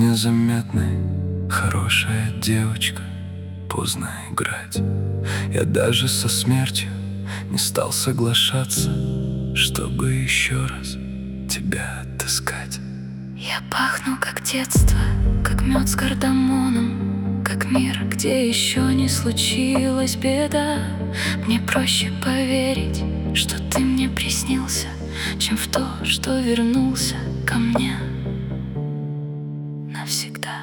незаметной, хорошая девочка, поздно играть. Я даже со смертью не стал соглашаться, чтобы еще раз тебя отыскать. Я пахну как детство, как мед с кардамоном, как мир, где еще не случилась беда. Мне проще поверить, что ты мне приснился, чем в то, что вернулся ко мне навсегда.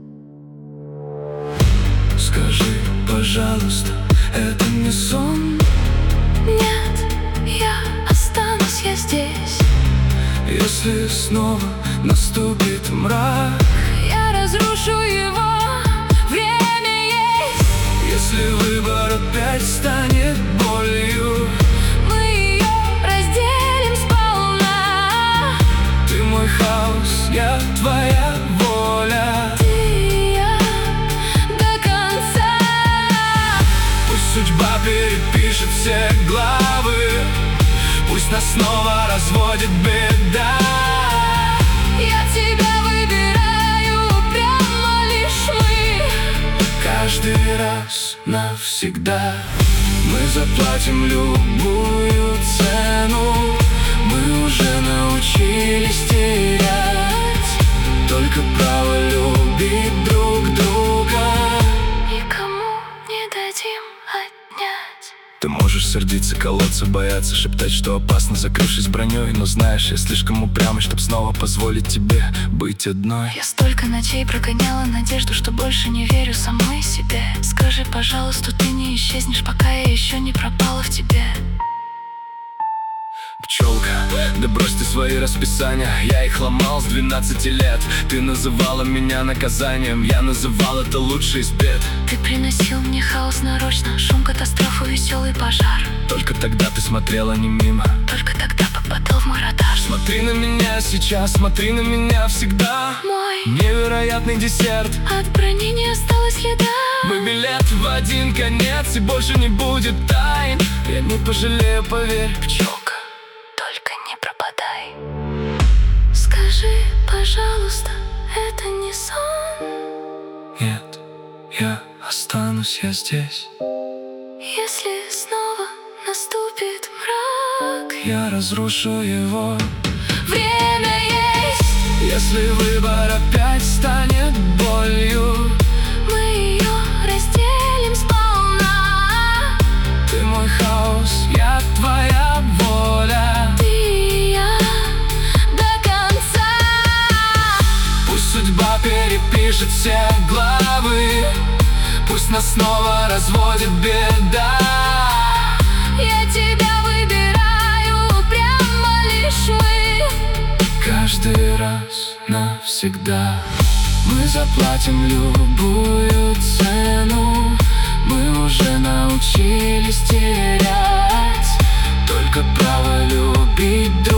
Скажи, пожалуйста, это не сон? Нет, я останусь я здесь. Если снова наступит мрак, я разрушу его, время есть. если выбор опять станет болью, мы ее разделим сполна. ты мой хаос, я твоя воля. Ты и я до конца. Пусть судьба перепишет все главы, пусть нас снова разводит беда. Я тебя выбираю, прямо лишь мы. Каждый раз навсегда мы заплатим любую цену. Мы уже научились терять только право любить друг друга. Никому не дадим отнять. Ты можешь сердиться, колоться, бояться, шептать, что опасно, закрывшись броней. Но знаешь, я слишком упрямый, чтоб снова позволить тебе быть одной. Я столько ночей прогоняла надежду, что больше не верю самой себе. Скажи, пожалуйста, ты не исчезнешь, пока я еще не пропала в тебе. Пчелка, да брось ты свои расписания, я их ломал с 12 лет. Ты называла меня наказанием, я называл это лучший из бед. Ты приносил мне хаос нарочно, шум, катастрофу, веселый пожар. Только тогда ты смотрела не мимо, только тогда попадал в мой радар. Смотри на меня сейчас, смотри на меня всегда. Мой невероятный десерт, от брони не осталось следа. мы билет в один конец, и больше не будет тайн. Я не пожалею, поверь, пчелка, только не пропадай. Скажи, пожалуйста, это не сон? нет, я останусь я здесь. Если снова наступит мрак, я разрушу его, время есть. если выбор опять станет болью, мы ее разделим сполна. ты мой хаос, я твоя воля. Ты и я до конца. Пусть судьба перепишет все главы, пусть нас снова разводит беда. Я тебя выбираю, прямо лишь мы. Каждый раз навсегда мы заплатим любую цену. Мы уже научились терять только право любить друг